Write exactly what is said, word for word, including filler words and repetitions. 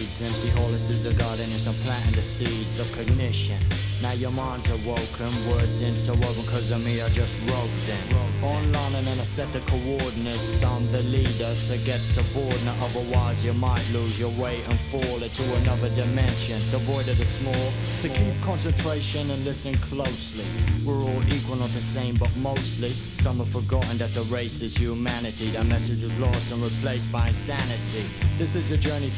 reads. M C Hollis is the gardeners, I'm planting the seeds of cognition. Now your mind's awoken, words interwoven, cause of me I just wrote them. Online and then I set the coordinates, I'm the leader, so get subordinate, otherwise you might lose your way and fall into another dimension, devoid of the small. So keep concentration and listen closely. We're all equal, not the same, but mostly. Some have forgotten that the race is humanity. That message was lost and replaced by insanity. This is a journey